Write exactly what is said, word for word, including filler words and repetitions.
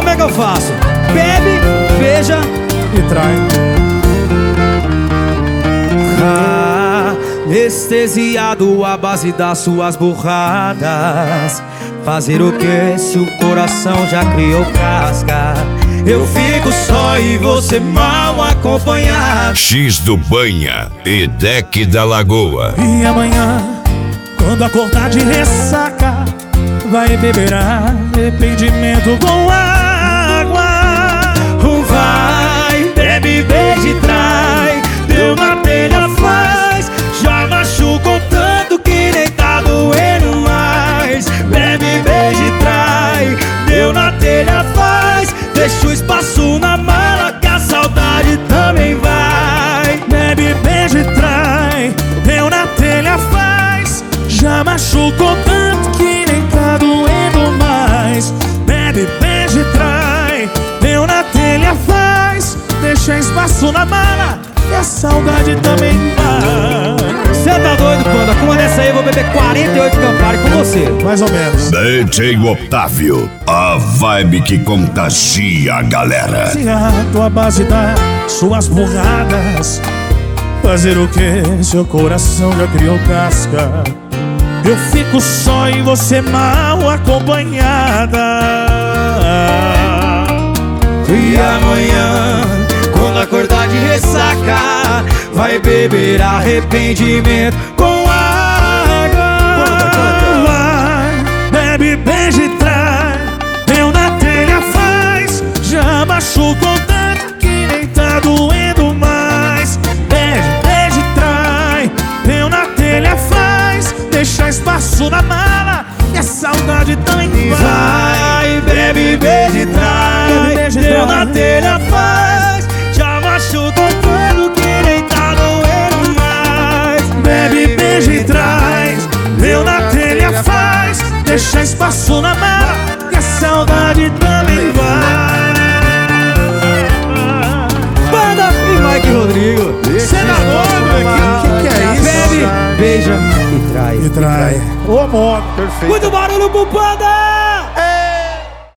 como é que eu faço? Bebe, beija e trai. Ah, anestesiado à base das suas burradas. Fazer o que se o coração já criou casca? Eu fico só e você mal acompanhado. X do Banha e Deck da Lagoa. E amanhã, quando acordar de ressaca, vai beber arrependimento com água. Vai, bebe, beija e trai. Deu na telha, faz. Já machucou tanto que nem tá doendo mais. Bebe, beija e trai. Deu na telha, faz. Deixa o espaço na mala que a saudade também vai. Bebe, beija e trai. Deu na telha, faz. Já machucou tanto que nem tá doendo mais. Bebe, beija e trai. Deu na telha, faz. Deixa espaço na mala e a saudade também vai. Cê tá doido, Panda? Com uma dessa aí eu vou beber quarenta e oito Campari com você. Mais ou menos. D J Otávio, a vibe que contagia a galera. Se a tua base das suas burradas, fazer o que seu coração já criou casca? Eu fico só e você mal acompanhada. E amanhã, quando acordar de ressaca, vai beber arrependimento com água. Vai, bebe, beija e trai. Deu na telha, faz. Já machucou tanto que nem tá doendo mais. Beija, beija e trai. Deu na telha, faz. Deixa espaço na mala e a saudade também vai. Vai, bebe, beija e trai. Deu na telha, faz. Já machucou tanto que nem tá doendo mais. Bebe, beija e traz. Deu na telha, faz. Deixa espaço na mala e a saudade também vai. Banda e Mike Rodrigo. Cê tá doido, que, que que é isso? Bebe, beija e trai. E trai. Ô, modo. Muito barulho pro Panda!